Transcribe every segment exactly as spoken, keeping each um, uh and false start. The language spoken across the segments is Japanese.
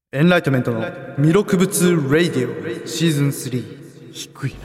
エンライトメントの弥勒仏ラディオシーズンスリー。 低いな。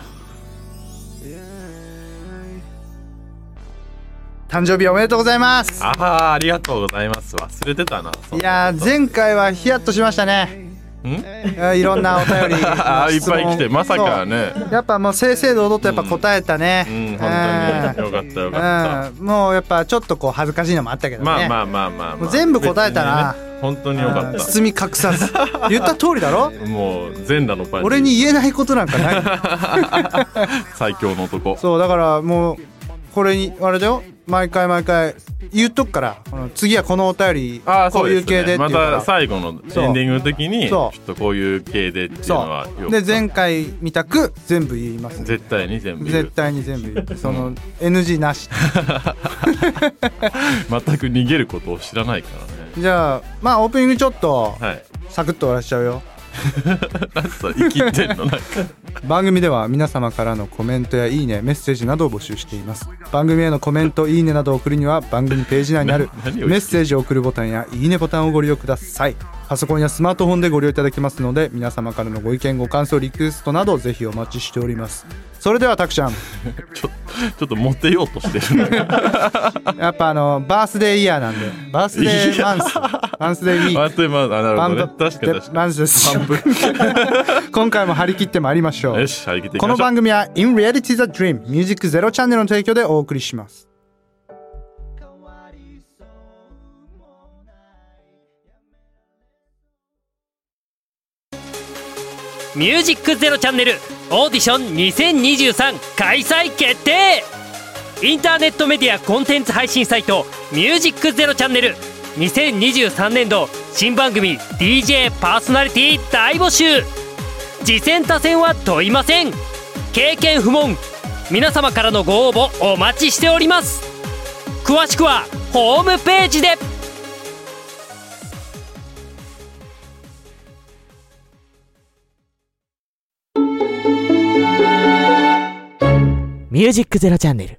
誕生日おめでとうございます。 ああ、ありがとうございます。忘れてたな。 いやー、前回はヒヤッとしましたね。んいろんなお便りあいっぱい来て、まさかね。 やっぱもう正々堂々とやっぱ答えたね。 うん、うん、本当によかったよかった、 うん、もうやっぱちょっとこう恥ずかしいのもあったけどね。 まあまあまあまあ、まあ、 全部答えたな、 ね、本当によかった。 包み隠さず言った通りだろ。 もう全裸のパンチ。 俺に言えないことなんかない最強の男。 そうだからもうこれにあれだよ、毎回毎回言っとくから、この次はこのお便りあこういう系でっていうから、 また最後のエンディング的にちょっとこういう系でっていうのはよで前回みたく全部言います、ね、 絶対に全部絶対に全部言うその エヌジー なし全く逃げることを知らないからね。 じゃあまあオープニングちょっと、 はい、 サクッと終わらしちゃうよ。 なんさ生きてんのなんか番組では皆様からのコメントやいいね、メッセージなどを募集しています。番組へのコメント、いいねなどを送るには番組ページ内にあるメッセージを送るボタンやいいねボタンをご利用ください。パソコンやスマートフォンでご利用いただけますので、皆様からのご意見ご感想リクエストなどぜひお待ちしております。それではたくちゃんちょ, ちょっとモテようとしてるやっぱあのバースデーイヤーなんで、バースデーマンスバースデーウィークバースデーマンス、あ、なるほどね、確かに確かにマンスです今回も張り切ってまいりましょう。 よし、張り切っていきこましょう。 の番組は In Reality the Dream ミュージックゼロチャンネルの提供でお送りします。 ミュージックゼロチャンネルオーディションにせんにじゅうさん開催決定。インターネットメディアコンテンツ配信サイトミュージックゼロチャンネルにせんにじゅうさんねん度新番組 ディージェー パーソナリティ大募集。次戦他戦は問いません。経験不問。皆様からのご応募お待ちしております。詳しくはホームページで。ミュージックゼロチャンネル。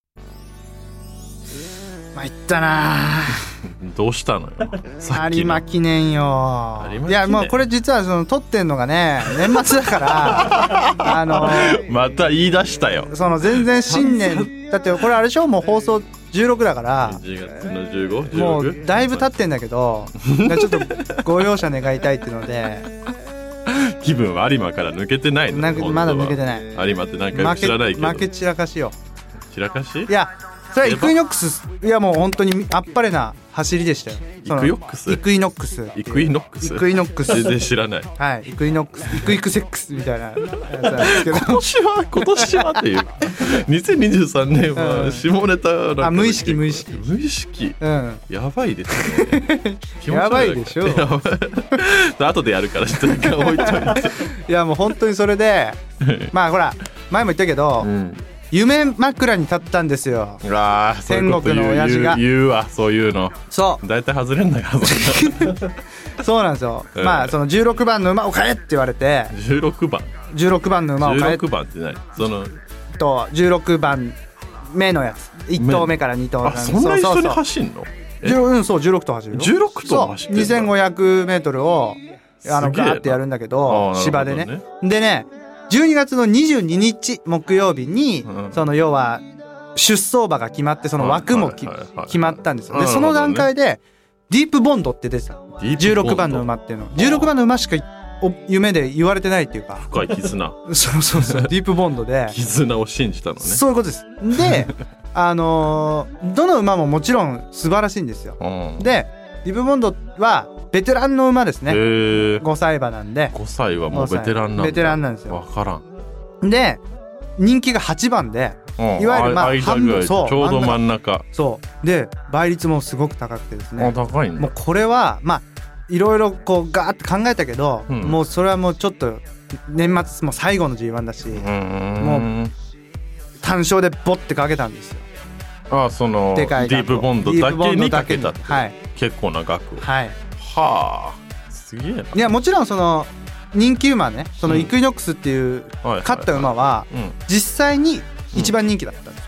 まいったなどうしたのよ有馬記念よ。いやもうこれ実はその撮ってんのがね年末だからあのまた言い出したよ。 その全然新年だってこれあれでしょ、もう放送じゅうろくだからじゅうがつのじゅうご、じゅうろくもうだいぶ経ってんだけどちょっとご容赦願いたいっていうので気分は有馬から抜けてないの。 なんかまだ抜けてない。 有馬ってなんか知らないけど負け散らかしよ。 散らかし？ いやそれはイクイノックス、いやもう本当にあっぱれな走りでしたよ。 イクヨックス？ イクイノックスイクイノックスイクイノックス全然知らない。 はい、イクイノックスイクイクセックスみたいなやつなんですけど今年は今年はっていうにせんにじゅうさんねんは下ネタなんか、 あ無意識無意識無意識、 うん、 やばいですねやばいでしょ後でやるからちょっと一回置いといていやもう本当にそれでまあほら前も言ったけど、うん、夢枕に立ったんですよ。 うわー、 天国の親父が言う、言うわ、そういうの。 そうだいたい外れんだよそうなんですよ、 うん、 まあそのじゅうろくばんの馬を買えって言われてじゅうろくばんじゅうろくばんの馬を買えじゅうろくばんって何そのとじゅうろくばん目のやついっ頭目からに頭目。 あ、そんな一緒に走んの？ うん、そうじゅうろく頭走るよ。 じゅうろく頭走ってんだ。 にせんごひゃくメートルをあのガーってやるんだけど芝でね。でねじゅうにがつのにじゅうににち木曜日に、うん、その要は出走馬が決まってその枠もき、はいはいはいはい、決まったんですよ。でその段階でディープボンドって出てた。じゅうろくばんの馬っていうのじゅうろくばんの馬しか夢で言われてないっていうか深い絆そうそうそうディープボンドで絆を信じたのね。 そういうことです。であのー、どの馬ももちろん素晴らしいんですよ、うん、でディープボンドはベテランの馬ですね。ごさい馬なんでごさいはもうベテランなんだ。 ベテランなんですよ。 分からん。 で人気がはちばんで、 うん、 いわゆるまあ半分、そうちょうど真ん中そうで倍率もすごく高くてですね。 あ、高いね。 もうこれはまあいろいろこうガーって考えたけど、うん、もうそれはもうちょっと年末もう最後の ジーワン だし、うーんもう単勝でボッてかけたんですよ。 ああ、そのディープボンドだけにかけたって、 はい、 結構な額を。 はい。 はあ、すげえな。 いやもちろんその人気馬ね、そのイクイノックスっていう勝った馬は実際に一番人気だったんですよ。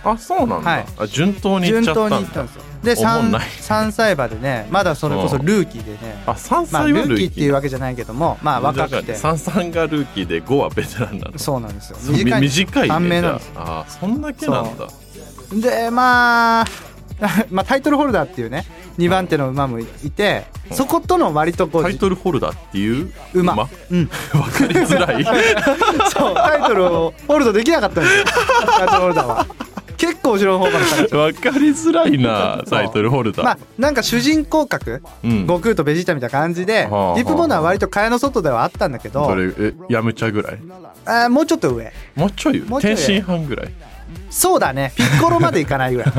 あ、そうなんだ、はい、あ、順当に行っちゃったんだ。順当に行ったんですよ。で 3, 3歳馬でね、まだそれこそルーキーでね、 あ、さんさいはルーキー、まあ、ルーキーっていうわけじゃないけども、まあ若くてさんさんがルーキーでごはベテランなの。 そうなんですよ。 短い短いね。 短命なんですよ。 あ、そんだけなんだ。 でまあまあタイトルホルダーっていうねにばん手の馬もいて、うん、そことの割とこうタイトルホルダーっていう馬、 馬うん分かりづらいそう、タイトルをホールドできなかったんですよタイトルホルダーは結構後ろの方から分かりづらいなタイトルホルダー。 まあなんか主人公格、うん、悟空とベジータみたいな感じで、はあ、ディープボンダーは割と蚊帳の外ではあったんだけど、 それえヤムチャぐらい、 あ、もうちょっと上、 もうちょい上、天津飯ぐらい。 そうだね、ピッコロまでいかないぐらい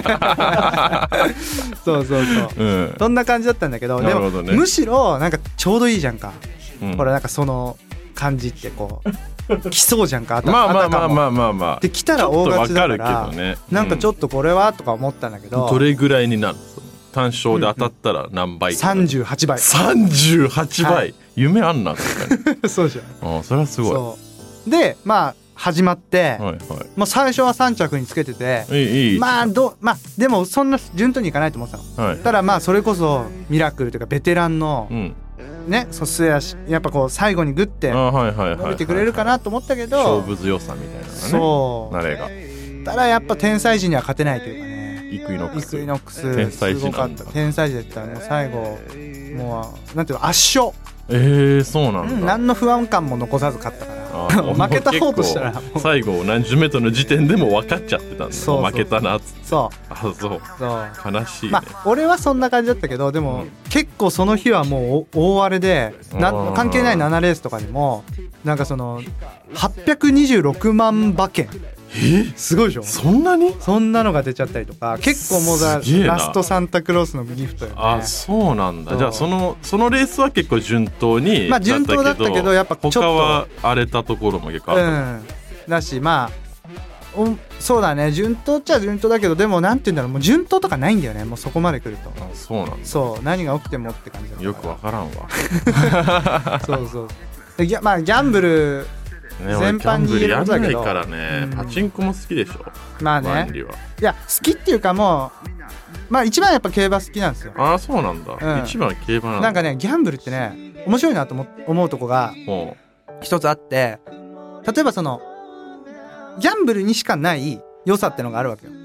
そうそうそう、うん、そんな感じだったんだけど、でも、ね、むしろなんかちょうどいいじゃんか、うん、ほらなんかその感じってこう来そうじゃんか、あたまあまあまあまあまあまあで来たら大勝ちだから、 ね、 なんかちょっとこれはとか思ったんだけど、 どれぐらいになるの単勝で当たったら何倍、うん、 さんじゅうはちばいさんじゅうはちばい、はい、夢あんな確かにそうじゃん、 あ、それはすごい。 そうでまあ始まって、はいはい、もう最初はさん着につけてて、 いいいい、 まあどまあでもそんな順当にいかないと思ってたの、はい、ただまあそれこそミラクルというかベテランの、うん、ね、そう末足やっぱこう最後にグッて伸びてくれるかなと思ったけど、 勝負強さみたいなのがね、 そう慣れが、 ただやっぱ天才児には勝てないというかね、 イクイノックス、 イクイノックス天才児なんだ、 すごかった。天才児だったらもう最後もうなんていうの、圧勝、 えー、そうなんだ、 うん、何の不安感も残さず勝ったから負けた方としたら最後何十メートルの時点でも分かっちゃってたんだ、そうそう、負けたなっつって、 そう、 あ、そう、そう悲しいね、 まあ、俺はそんな感じだったけど、でも、うん、結構その日はもう大荒れでな関係ないななレースとかでもなんかそのはっぴゃくにじゅうろくまん馬券、 えすごいでしょ、 そんなにそんなのが出ちゃったりとか、結構もうラストサンタクロースのギフトよね。 あ、そうなんだ。じゃあそのそのレースは結構順当にまあ順当だったけど、やっぱちょっと他は荒れたところも結構あった、うん、 だし、まあおそうだね、順当っちゃ順当だけど、でもなんて言うんだろう、もう順当とかないんだよね、もうそこまで来ると。 あ、そうなんだ。 そう、何が起きてもって感じだから、 よくわからんわそうそうでギャ、まあギャンブルね、全般に言えることだけど、やんないからね、うん、パチンコも好きでしょ。 まあね、いや好きっていうか、もうまあ一番やっぱ競馬好きなんですよ。 ああ、そうなんだ、うん、一番競馬なんだ。 なんかね、ギャンブルってね面白いなと思、思うとこが一つあって、例えばそのギャンブルにしかない良さってのがあるわけよ、うん、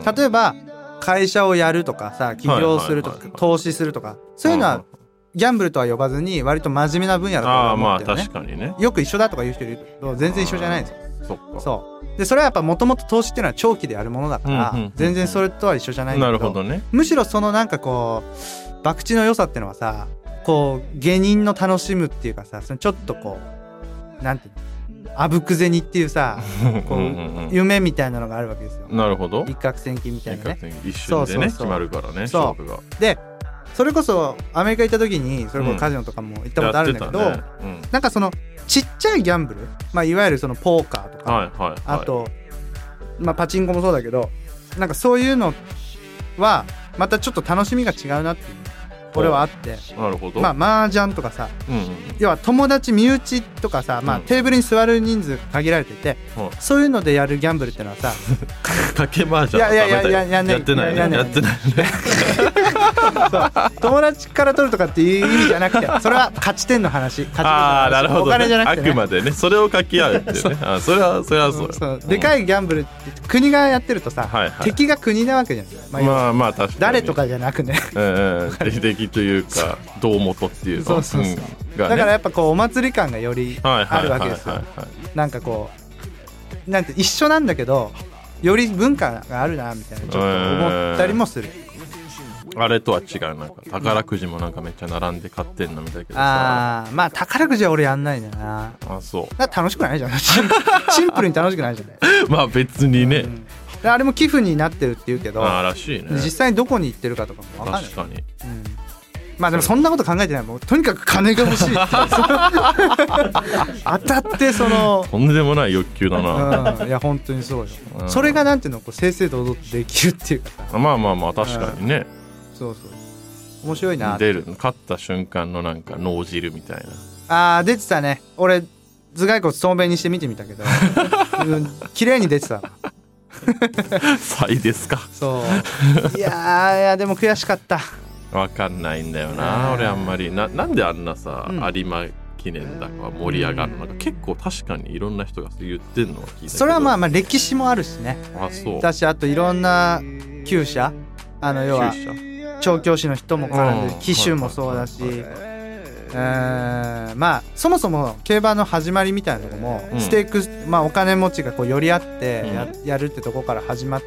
例えば会社をやるとかさ、起業するとか、はいはいはいはい、投資するとか、そういうのは、うん、ギャンブルとは呼ばずに割と真面目な分野だと思ってるね。あ、まあ確かにね。よく一緒だとか言う人いるけど全然一緒じゃないんですよ。 そっか。 そうで、それはやっぱもともと投資っていうのは長期でやるものだから、うんうんうんうん、全然それとは一緒じゃないんだけど、 なるほどね。 むしろそのなんかこう博打の良さっていうのはさ、こう芸人の楽しむっていうかさ、そのちょっとこうなんていうの、あぶく銭っていうさこううんうん、うん、夢みたいなのがあるわけですよ。 なるほど。 一攫千金みたいなね。 一瞬でね、そうそうそう決まるからね、勝負が。 でそれこそアメリカ行った時にそれこそカジノとかも行ったことあるんだけど、うんね、うん、なんかそのちっちゃいギャンブル、まあ、いわゆるそのポーカーとか、はいはいはい、あと、まあ、パチンコもそうだけど、なんかそういうのはまたちょっと楽しみが違うなっていうこれはあって、 なるほど。 まあ麻雀とかさ、うんうん、要は友達身内とかさ、まあ、テーブルに座る人数限られてて、うん、そういうのでやるギャンブルってのはさ賭け麻雀いやいやいやいややんないやってないねやってないねそう友達から取るとかっていう意味じゃなくて、それは勝ち点の話、勝ち点の話、 ああなるほど、ね、 お金じゃなくて、ね、 あくまでねそれを掛け合うってねあそれはそれはそうよ、 そうでかいギャンブルって国がやってるとさ、はいはい、敵が国なわけじゃない、 まあ、まあまあ確かに誰とかじゃなくね、 うんうん、敵というか胴元っていうのそうそうそう、うんね、だからやっぱこうお祭り感がよりあるわけですよ。なんかこうなんて一緒なんだけどより文化があるなみたいなちょっと思ったりもする、 えー、あれとは違う、なんか宝くじもなんかめっちゃ並んで買ってんのみたいけどさ、 あまあ宝くじは俺やんないんだよな。 あそうだ楽しくないじゃんシンプルに楽しくないじゃんまあ別にね、 うん、あれも寄付になってるって言うけど、 あらしいね、 実際にどこに行ってるかとかも分かんない。 確かに、 うん、まあでもそんなこと考えてない、もうとにかく金が欲しいって当たってそのとんでもない欲求だな、 うん、いや本当にそうよ、うん、それがなんていうのこう正々堂々とできるっていうかさ、 まあまあまあ確かにね、 うん、そうそう面白いな、 出る勝った瞬間のなんか脳汁みたいな、あー出てたね、俺頭蓋骨透明にして見てみたけど、うん、綺麗に出てた歳ですか。 そういやいやでも悔しかった。 わかんないんだよな俺あんまり な, なんであんなさ、うん、有馬記念だか盛り上がるのか、うん、結構確かにいろんな人が言ってんのは聞いたけど、 それはまあまあ歴史もあるしね。 あそう私あといろんな厩舎あの要は調教師の人も絡んで騎手もそうだし、えー、まあそもそも競馬の始まりみたいなとこも、うん、ステークス、まあ、お金持ちがこう寄り合ってや、うん、やるってとこから始まって、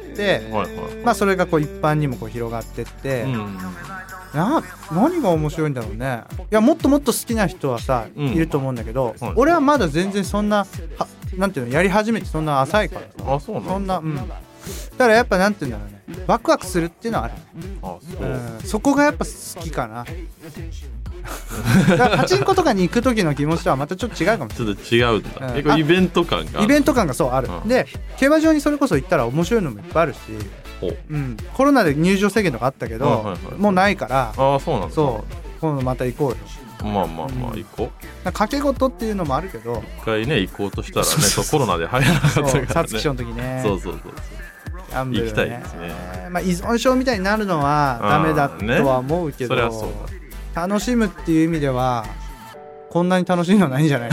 はいはい、まあそれがこう一般にもこう広がってって、うん、な何が面白いんだろうね。いやもっともっと好きな人はさ、うん、いると思うんだけど、はい、俺はまだ全然そんなはなんていうのやり始めてそんな浅いから。 あそうなんだ。 そんなうんだからやっぱなんていうんだろうね、ワクワクするっていうのはある。 あそう、うん、 そこがやっぱ好きかな。だからパチンコとかに行く時の気持ちとはまたちょっと違うかもしれない。 ちょっと違うんだ、うん、結構イベント感がイベント感がそうある、うん、で競馬場にそれこそ行ったら面白いのもいっぱいあるし、うん、コロナで入場制限とかあったけど、はいはいはい、もうないから。 あそうなんだ。 そう今度また行こうよ。 まあまあまあ行こう、うん、 掛け事っていうのもあるけど一回ね行こうとしたらねそうコロナで入らなかったからね。 皐月賞の時ね。 そうそうそうギャンブルね、 行きたいですね。 まあ依存症みたいになるのはダメだとは思うけど、 ね、それはそうだ。楽しむっていう意味ではこんなに楽しいのはないんじゃない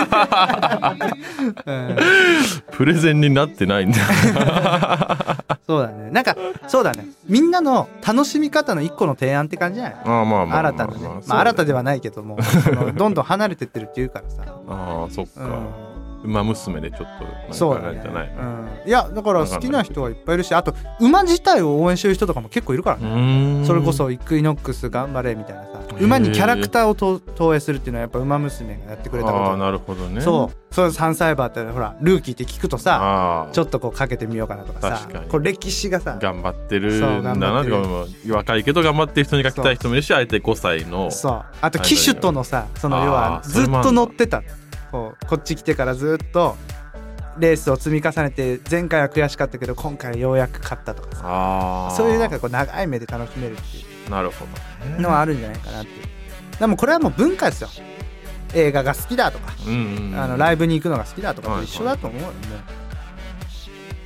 うん、 プレゼンになってないんだそうだね。なんかそうだね、みんなの楽しみ方の一個の提案って感じじゃない。 あまあまあまあ新たなね、まあ、まあ、新たではないけどもどんどん離れてってるっていうからさ。 ああそっか、うん、馬娘でちょっとそうなんじゃない、 うん、いやだから好きな人はいっぱいいるし、あと馬自体を応援してる人とかも結構いるからね。それこそイクイノックス頑張れみたいなさ、馬にキャラクターをと投影するっていうのはやっぱ馬娘がやってくれたこと。 ああなるほどね。 そうそれさんさい馬ってほらルーキーって聞くとさちょっとこうかけてみようかなとかさ、 確かにこれ歴史がさ頑張ってるんだなって若いけど頑張ってる人に書きたい人もいるし、あえてごさいのそうあと騎手とのさその要はずっと乗ってたこうこっち来てからずっとレースを積み重ねて前回は悔しかったけど今回ようやく勝ったとかさ、あそういうなんかこう長い目で楽しめるっていうなるほどのはあるんじゃないかなっていう。でもこれはもう文化ですよ。映画が好きだとか、うんうんうん、あのライブに行くのが好きだとかと一緒だと思うよね、はいはい、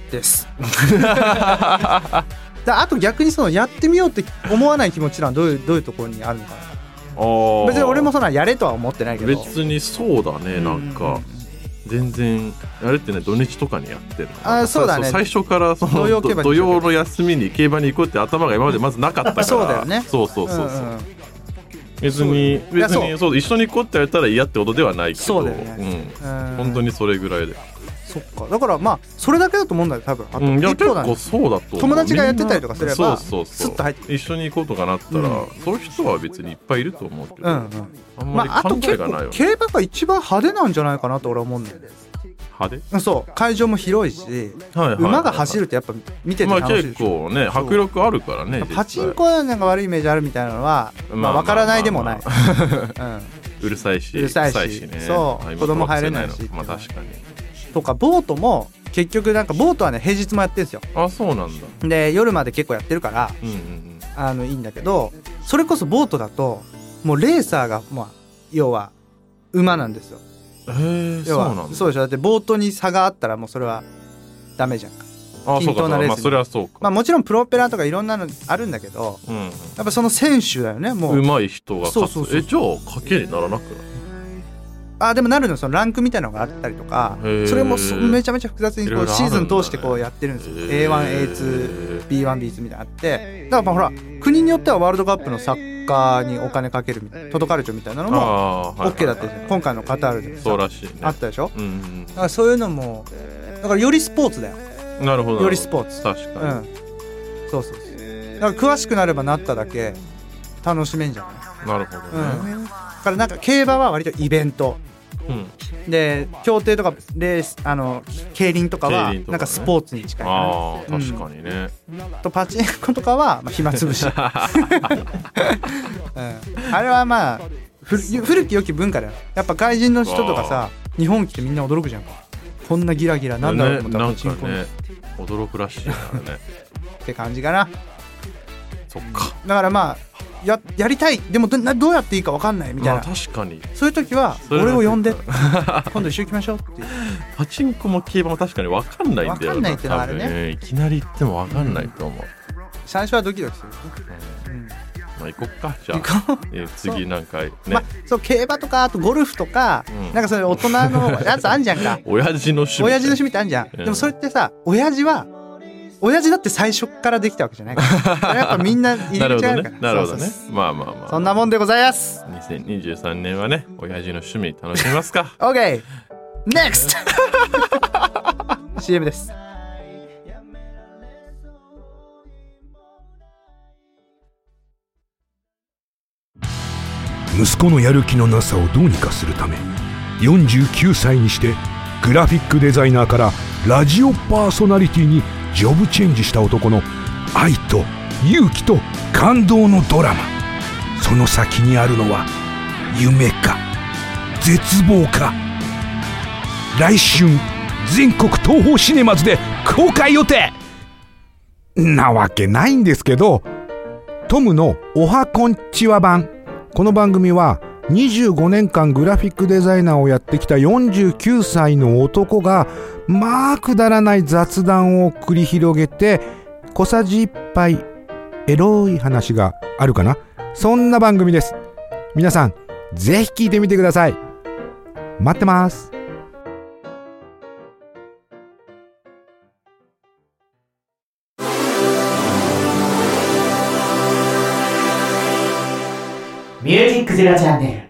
ですだあと逆にそのやってみようって思わない気持ちはどういうどういうところにあるのかな。あ別に俺もそんなやれとは思ってないけど。 別にそうだね、なんか全然あれってね土日とかにやってるの。 あそうだね。 最初からその土曜の休みに競馬に行こうって頭が今までまずなかったからそうだよね。 そうそうそうそう、うんうん、別に別にそう一緒に行こうって言われたら嫌ってことではないけど、 そうだよね、 うん、本当にそれぐらいで。 そっかだからまあそれだけだと思うんだよ多分。あと、うん、 いや結構そうだと思う。 友達がやってたりとかすればそうそうそうスッと入って一緒に行こうとかなったら、うん、そういう人は別にいっぱいいると思うけど、うんうん、あんまり考えがないよね。 まあ、あと結構競馬が一番派手なんじゃないかなと俺は思うんだよね。 派手？ そう会場も広いし、はいはいはいはい、馬が走るってやっぱ見てて楽しいでしょ。 まあ、結構ね迫力あるからね。 パチンコはなんか悪いイメージあるみたいなのはまあ分からないでもない。 うるさいしうるさいし、しね、そう子供入れないし、 まあ確かに。 とかボートも結局なんかボートはね平日もやってるんですよ。 あそうなんだ。 で夜まで結構やってるから、うんうんうん、あのいいんだけどそれこそボートだともうレーサーがまあ要は馬なんですよ。 へーそうなんだ。 そうでしょ。だってボートに差があったらもうそれはダメじゃんか。 あそうか、まあ、それはそうか。 まあもちろんプロペラとかいろんなのあるんだけど、うん、やっぱその選手だよね。もう上手い人が勝つ。そうそうそう。えじゃあ賭けにならなくない？ あでもなるのそのランクみたいなのがあったりとか、それもめちゃめちゃ複雑にこうシーズン通してこうやってるんですよ。 エーワン、エーツー、ビーワン、ビーツー みたいなのあって、だからまあほら国によってはワールドカップのサッカーにお金かけるみたいなトトカルチョみたいなのも OK だったじゃん、今回のカタールでそうらしい、ね、 あったでしょ、うんうん、だからそういうのもだからよりスポーツだよ。 なるほどよりスポーツ確かに、うん、 そうそうそう。だから詳しくなればなっただけ楽しめんじゃない。 なるほどね、 うん、だからなんか競馬は割とイベント、うん、で競艇とかレースあの競輪とかはなんかスポーツに近い、ね、 ああ確かにね、 うん、とパチンコとかはまあ暇つぶし、うん、あれはまあ古き良き文化だよ。やっぱ外人の人とかさ日本来てみんな驚くじゃんか。こんなギラギラなんだろうと思ったらパチンコ、 ね、なんかね驚くらしいからねって感じかな。 そっか。 だからまあや, やりたいでも ど, どうやっていいか分かんないみたいな、まあ、 確かにそういう時は俺を呼んで今度一緒に行きましょうっていうパチンコも競馬も確かに分かんないんだよな。 分かんないってのはあるね、 えー、いきなり行っても分かんないと思う、うん、 最初はドキドキする、 うんうんまあ、行こっかじゃあえ次なんかね、 まあ、そう競馬とかあとゴルフとか、うん、なんかそういう大人のやつあんじゃんか親父の趣味親父の趣味ってあんじゃん、うん、でもそれってさ親父は親父だって最初からできたわけじゃないからやっぱみんな入れちゃうからなるほどねなるほどねまあまあまあそんなもんでございます。 にせんにじゅうさんねんはね親父の趣味楽しみますか OK NEXT シーエム です。 息子のやる気のなさをどうにかするためよんじゅうきゅうさいにしてグラフィックデザイナーからラジオパーソナリティにジョブチェンジした男の愛と勇気と感動のドラマ。その先にあるのは夢か絶望か。来春全国東宝シネマズで公開予定なわけないんですけど、トムのおはこんちは版。この番組はにじゅうごねんかんグラフィックデザイナーをやってきたよんじゅうきゅうさいの男がまあくだらない雑談を繰り広げて小さじいっぱいエロい話があるかな、そんな番組です。皆さんぜひ聞いてみてください。待ってます。 ミュージックゼロチャンネ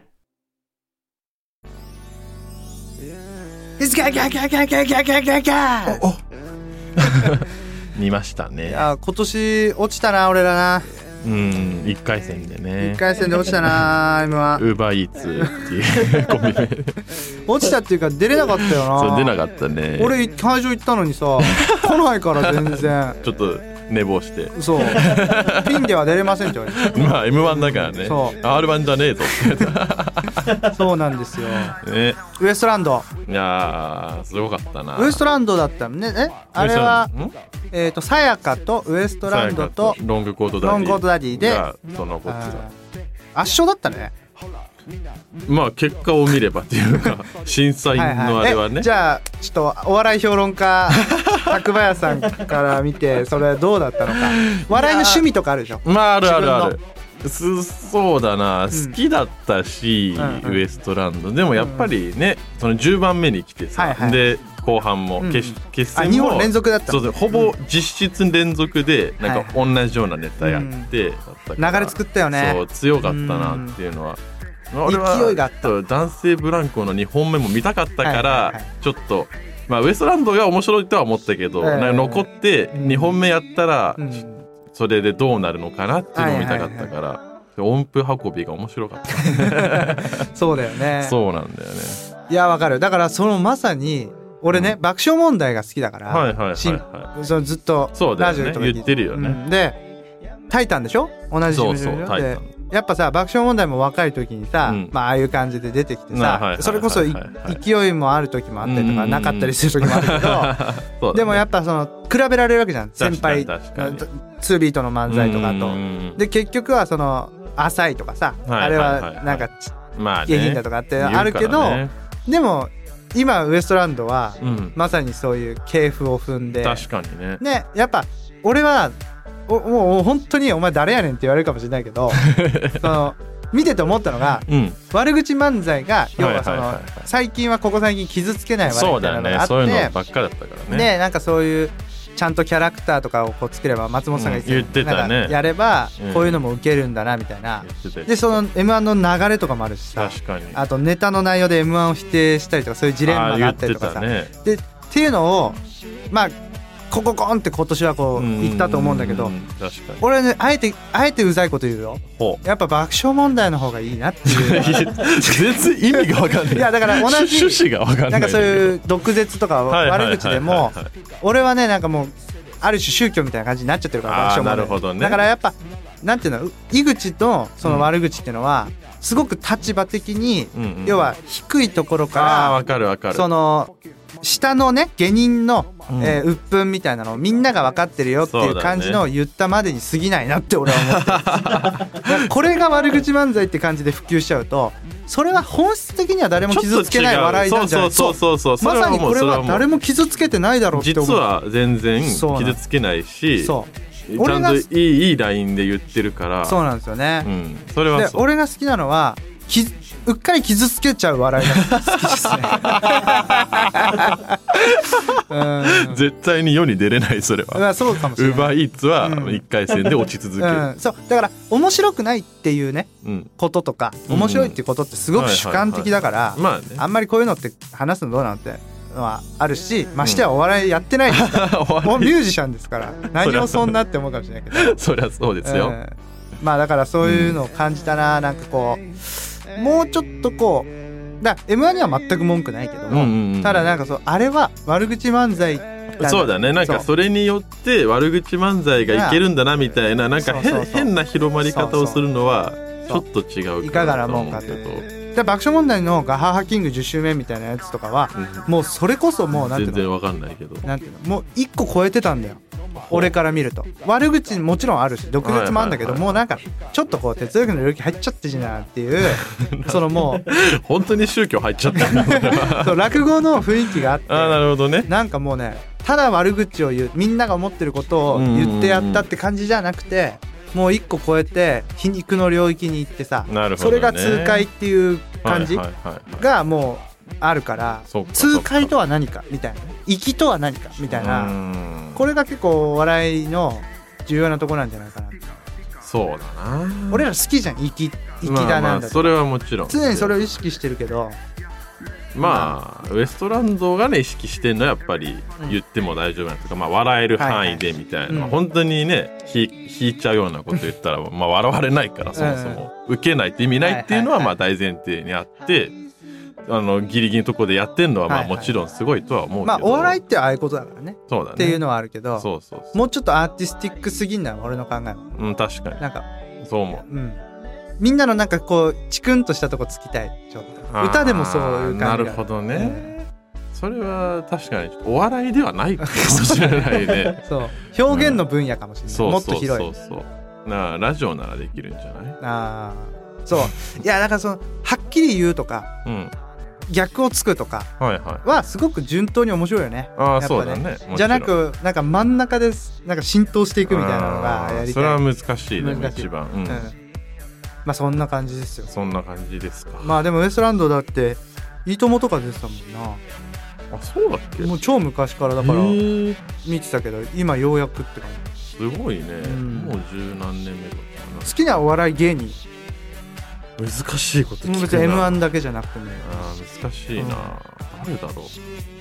ル。 ガガガガガガガガガお見ましたね。 いや今年落ちたな俺らな。 うんいっかい戦でねいっかい戦で落ちたなエムワン。 ウーバーイーツっていうコンビニ落ちたっていうか出れなかったよな。 そう出なかったね。 俺会場行ったのにさ来ないから全然ちょっと寝坊してそうピンでは出れませんって言われてまあ エムワン だからね。そう アールワン じゃねえぞってそうなんですよ、 ね、 ウエストランド。 いやーすごかったな。 ウエストランドだったのね。えあれはえっ、ー、とさやかとウエストランドとロングコートダディロングコートダディでそのこっちだ圧勝だったね。 まあ結果を見ればっていうか審査員のあれはね、はいはい、 じゃあちょっとお笑い評論家角林さんから見てそれどうだったのか。笑いの趣味とかあるでしょ。 まああるあるある。そうだな、うん、好きだったし、うんうん、ウエストランドでもやっぱりね、うん、そのじゅうばんめに来てさ、はいはい、で後半も、うん、決, 決戦もにほん連続だったの。そうほぼ実質連続でなんか同じようなネタやって、はいはい、 流れ作ったよね。 そう強かったなっていうのは、 うん、俺は勢いがあった。 男性ブランコのにほんめも見たかったから、はいはいはい、ちょっとまあウエストランドが面白いとは思ったけど、はいはいはい、なんか残ってにほんめやったら、うん、それでどうなるのかなっていうのを見たかったから、はいはいはい、音符運びが面白かったそうだよね。 そうなんだよね。 いやわかる。だからそのまさに俺ね、うん、爆笑問題が好きだから、 はいはいはいはい、 そのずっとラジオとか、 ね、言ってるよね、うん、 でタイタンでしょ同じ事務所でしょ。そうそうでやっぱさ爆笑問題も若い時にさ、うん、まあああいう感じで出てきてさ、はいはいはいはい、それこそ勢いもある時もあったりとかなかったりする時もあるけど、ね、でもやっぱその比べられるわけじゃん先輩ツービートの漫才とかと。で結局はその浅いとかさ、はいはいはいはい、あれはなんか下品だとかってあるけど、ね、でも今ウエストランドは、うん、まさにそういう系譜を踏んで確かにね。 ねやっぱ俺はおもう本当にお前誰やねんって言われるかもしれないけどその見てて思ったのが、うん、悪口漫才が要はその、はいはいはいはい、最近はここ最近傷つけない悪口みたいなのがあって、 そうだよね、そういうのばっかだったからね。 でなんかそういうちゃんとキャラクターとかをこう作れば松本さんが言ってた、うん、ね、やればこういうのも受けるんだなみたいな、うん、でその エムワン の流れとかもあるしさ、 確かにあとネタの内容で エムワン を否定したりとかそういうジレンマがあったりとかさ、ね、でっていうのをまあコココンって今年はこう言ったと思うんだけど、 確かに俺ねあえてあえてうざいこと言うよ。やっぱ爆笑問題の方がいいなっていう全然意味が分かんない。 いやだから同じ趣旨が分かんない。 なんかそういう毒舌とか悪口でも俺はねなんかもうある種宗教みたいな感じになっちゃってるから爆笑問題。 なるほどね。 だからやっぱなんていうの井口とその悪口っていうのは、うん、すごく立場的に、うんうん、要は低いところから、 あ分かる分かる、 その下のね下人の、うんえー、鬱憤みたいなのをみんなが分かってるよっていう感じの言ったまでに過ぎないなって俺は思ってるこれが悪口漫才って感じで普及しちゃうとそれは本質的には誰も傷つけない笑いなんじゃない。 そうそうそうそう、 まさにこれは誰も傷つけてないだろうって思う。 実は全然傷つけないし、そうちゃんといいいいラインで言ってるから。 そうなんですよね、 うん、それはそう。 で俺が好きなのはきうっかり傷つけちゃう笑いが好きですねうん絶対に世に出れないそれは。 まあそうかもしれない。 ウーバーイーツはいっかい戦で落ち続ける、 うんうん、そうだから面白くないっていうね、うん、こととか面白いっていうことってすごく主観的だからあんまりこういうのって話すのどうなのってはあるし、ましてはお笑いやってないですから、うん、もうミュージシャンですから何をそんなって思うかもしれないけどそりゃそうですよ、うん、 まあだからそういうのを感じたな、うん、なんかこうもうちょっとこうだ エムワン には全く文句ないけども、うんうんうん、ただなんかそうあれは悪口漫才そうだね、なんかそれによって悪口漫才がいけるんだなみたいななんか変な広まり方をするのはちょっと違うかなと思うけど、で爆笑問題のガハハキングじゅっしゅうめんみたいなやつとかは、うん、もうそれこそもうなんていうの全然わかんないけどなんていうのもういっこ超えてたんだよ俺から見ると。悪口もちろんあるし毒舌もあるんだけど、はいはいはい、もうなんかちょっとこう哲学の領域入っちゃってじゃんっていうそのもう本当に宗教入っちゃったんだそう落語の雰囲気があってあなるほどね。 なんかもうねただ悪口を言うみんなが思ってることを言ってやったって感じじゃなくて、もう一個超えて皮肉の領域に行ってさ、 ね、 それが痛快っていう感じがもうあるから、痛快とは何かみたいな粋とは何かみたいな、これが結構お笑いの重要なところなんじゃないかな。 そうだな、 俺ら好きじゃん粋粋だなんだ、まあまあそれはもちろん常にそれを意識してるけど、 まあウエストランドがね意識してるのはやっぱり言っても大丈夫なとか、まあ笑える範囲でみたいな、はいはい、本当にね引いちゃうようなこと言ったらまあ笑われないからそもそも受けないって意味ないっていうのはまあ大前提にあってあのギリギリのところでやってんのはまあもちろんすごいとは思うけど、 まあお笑いってああいうことだからね。 そうだねっていうのはあるけど、 そうそうそうもうちょっとアーティスティックすぎんな俺の考えは。 うん確かになんかそう思う、 うん、みんなのなんかこうチクンとしたとこつきたいちょっと歌でもそういう感じが。 なるほどね、うん、それは確かにお笑いではないかもしれないねそう表現の分野かもしれない、うん、もっと広い。 そうそうそうそうなラジオならできるんじゃない。 あそういやだからそのはっきり言うとか、うん、逆をつくとかはすごく順当に面白いよね。 ああ、ね、そうだね。 じゃなくなんか真ん中でなんか浸透していくみたいなのがやりたい。 それは難しいね一番、うんうん、 まあそんな感じですよ。 そんな感じですか。 まあでもウエストランドだっていいともとか出てたもんな。 あそうだっけ。 もう超昔からだから見てたけど今ようやくって感じ。 すごいね、うん、もう十何年目だったな。 好きなお笑い芸人難しいこと聞くな。 別に エムワン だけじゃなくても。 あ難しいな、うん、誰だろ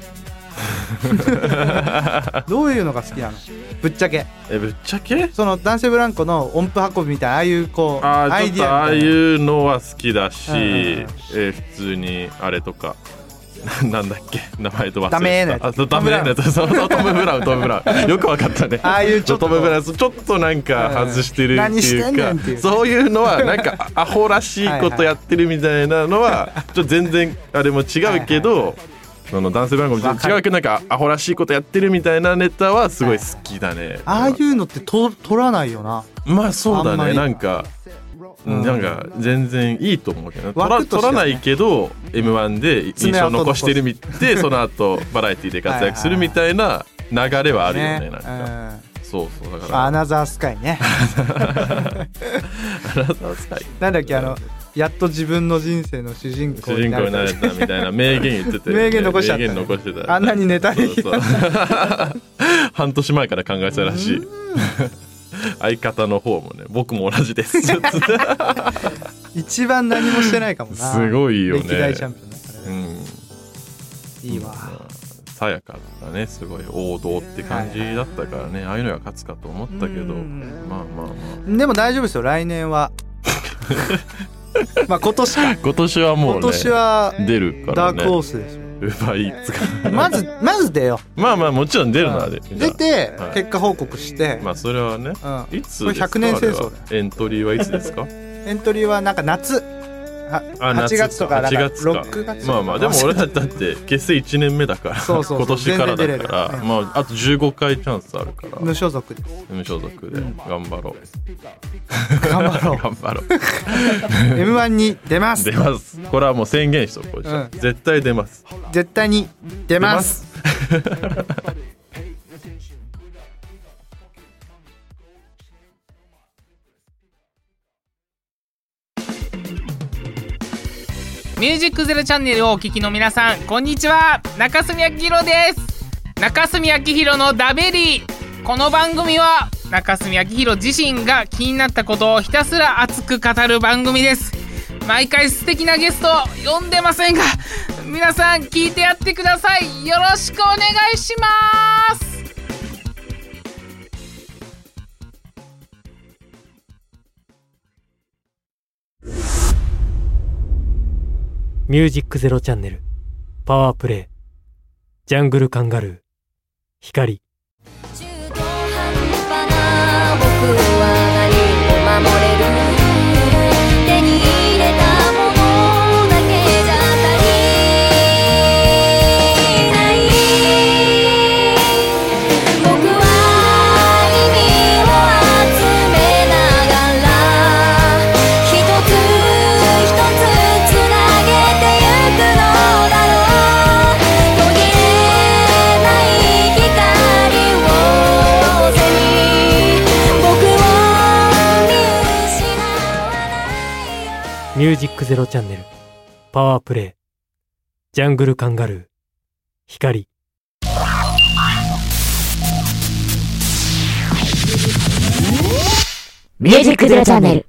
うどういうのが好きなのぶっちゃけ。 えぶっちゃけその男性ブランコの音符運びみたいなああいうこうあアイディアああいうのは好きだし、うんうんうん、えー、普通にあれとかなんだっけ名前と忘れた。ダメーなやつ。ダメーなやつ。そうそうトム・ブラウントム・ブラウンよくわかったね。 ああいうちょっとトム・ブラウンちょっとなんか外してるっていうか、 何してんねんっていうそういうのはなんかアホらしいことやってるみたいなのはちょっと全然あれも違うけどはい、はい、その男性ブランコも違うけどなんかアホらしいことやってるみたいなネタはすごい好きだね。 ああいうのってと取らないよな。 まあそうだね。なんかうん、なんか全然いいと思うけど、ね、取ら、取らないけど エムワン で印象残してるみてその後バラエティで活躍するみたいな流れはあるよね。ねなんか、うん、そうそうだからアナザースカイねアナザースカイなんだっけあのやっと自分の人生の主人公になれた主人公になれたみたいな名言言ってて、ね、 名言残しちゃった、ね、 名言残してたあんなにネタにそうそう半年前から考えてたらしい相方の方もね僕も同じです一番何もしてないかもな。 すごいよね歴代チャンピオンだから、ね、うん、いいわ。 さやかだねすごい王道って感じだったからね、はいはい、ああいうのが勝つかと思ったけどまあまあまあでも大丈夫ですよ来年はまあ今年か今年はもうね今年は出るからね。 ダークホースでしょウーバーイーツがまずまず出よまあまあもちろん出るのは出る、 出て、はい、結果報告してまあそれはね、うん、いつですか。 これひゃくねん戦争だエントリーはいつですかエントリーはなんか夏はちがつとかだからろくがつまあまあでも俺だって結成いちねんめだからそうそうそう今年からだから、うん、まああとじゅうごかいチャンスあるから無所属です無所属で頑張ろう、 うん、頑張ろう頑張ろうエムワン に出ます出ますこれはもう宣言しとこう、うん、絶対出ます絶対に出ますミュージックゼロチャンネルをお聞きの皆さんこんにちは、中住昭弘です。中住昭弘のダベリー。この番組は中住昭弘自身が気になったことをひたすら熱く語る番組です。毎回素敵なゲストを呼んでませんが皆さん聞いてやってください。よろしくお願いします。 ミュージックゼロチャンネルパワープレイジャングルカンガルー光。中途半端な僕は何を守れる。手に入れたものだけじゃ足りない。僕は意味を集めながら一つ一つつなげミュージックゼロチャンネルパワープレイジャングルカンガルー光。 ミュージックゼロチャンネル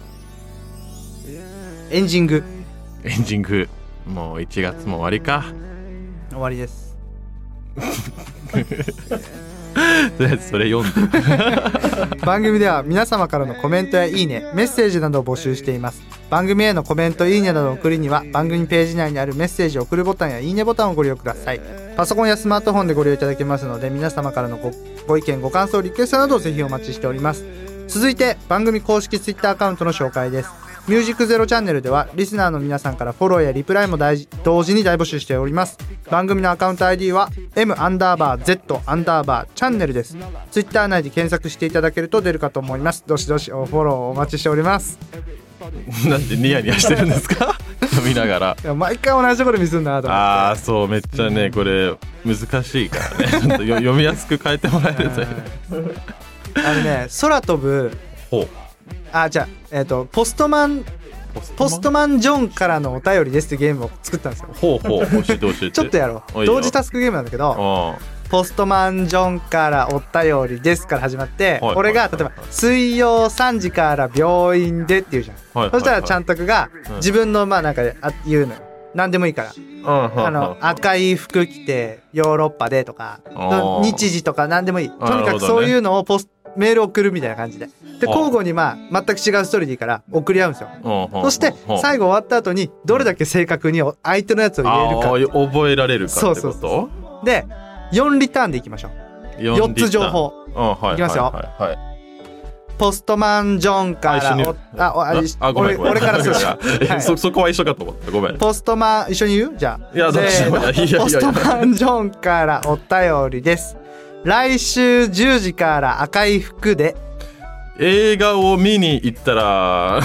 エンジングエンジングもういちがつも終わりか。 終わりですとりあえずそれ読んで番組では皆様からのコメントやいいね、メッセージなどを募集しています。番組へのコメント、いいねなどを送るには番組ページ内にあるメッセージを送るボタンやいいねボタンをご利用ください。パソコンやスマートフォンでご利用いただけますので皆様からの ご, ご意見ご感想リクエストなどをぜひお待ちしております。続いて番組公式ツイッターアカウントの紹介です。ミュージックゼロチャンネルではリスナーの皆さんからフォローやリプライも大同時に大募集しております。番組のアカウント アイディー は M アンダーバー Z アンダーバーチャンネルです。ツイッター内で検索していただけると出るかと思います。どしどしフォローお待ちしております。 なんでニヤニヤしてるんですか読みながら。 いや毎回同じところ見すんなと思って。 ああそうめっちゃねこれ難しいからねちょっと読みやすく変えてもらえるといいあのね空飛ぶほうあじゃあ、えーと、ポストマンポストマンポストマンジョンからのお便りですってゲームを作ったんですよ。 ほうほう教えて教えてちょっとやろう。同時タスクゲームなんだけどポストマンジョンからお便りですから始まって、はい、俺が例えば水曜さんじから病院でって言うじゃん、はい、そしたらちゃんたくが自分のまあなんか言うのよ。何でもいいから、うん、あの赤い服着てヨーロッパでとか日時とか何でもいい。とにかくそういうのをポスメール送るみたいな感じでで交互にまあ全く違うストーリーでいいから送り合うんですよ。そして最後終わった後にどれだけ正確に相手のやつを入れるか覚えられるかってこと。そうそうそうでよんリターンでいきましょう。よっつ情報、はい、いきますよ、はいはいはい、ポストマンジョンからあああごめん俺からするはい、そ, そこは一緒かと思ったごめん。 ポストマン一緒に言うじゃあ。 いやどっちでもいやいやいやポストマンジョンからお便りです。来週じゅうじから赤い服で映画を見に行ったら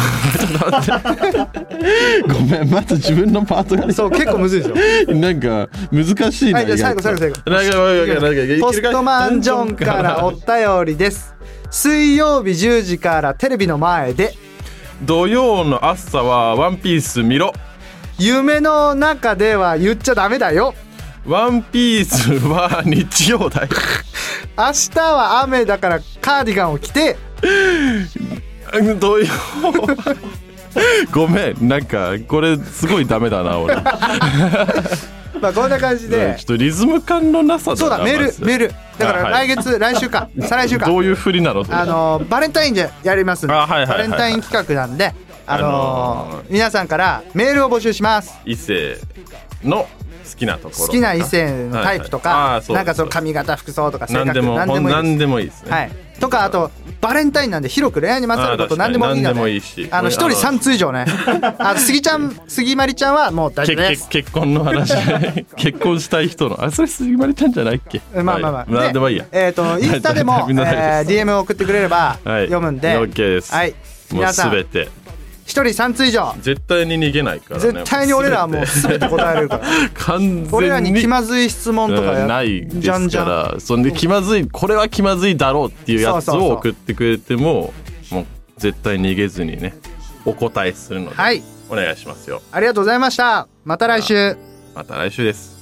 ごめんまず自分のパートがそう結構むずいですよなんか難しいな。 はいじゃあ最後最後最後ポストマンジョンからお便りです。水曜日じゅうじからテレビの前で土曜の朝はワンピース見ろ。 夢の中では言っちゃダメだよ。 ワンピースは日曜だよ明日は雨だからカーディガンを着てどういうごめんなんかこれすごいダメだな俺まあこんな感じでちょっとリズム感のなさだな。 そうだメールメールだから来月、はい、来週か再来週かどういう振りなの。 あのバレンタインでやりますんで、はいはいはいはい、バレンタイン企画なんであのーあのー、皆さんからメールを募集します。 異性の好きなところ好きな異性のタイプとか、はいはい、なんかその髪型服装とか性格何でも何でもいいです。 何でもいいですね、 はい、 とか、あとバレンタインなんで広く恋愛にまつわること何でもいいので、 もいいし、 あの一人さん通以上ねあ杉ちゃん杉まりちゃんはもう大丈夫です。 結婚の話結婚したい人のあそれ杉まりちゃんじゃないっけ。 まあまあまあ何でもいいや。 えっとインスタでも、えー、ディーエム を送ってくれれば読むんで、 はい、OK です。 はい、皆さんもう全て一人さん通以上絶対に逃げないからね。 絶対に俺らはもう全て答えれるから完全に俺らに気まずい質問とかやないですから、じゃんじゃんそんで気まずいこれは気まずいだろうっていうやつを送ってくれてももう絶対逃げずにねお答えするので、はい、お願いしますよ。 ありがとうございました。また来週。 また来週です。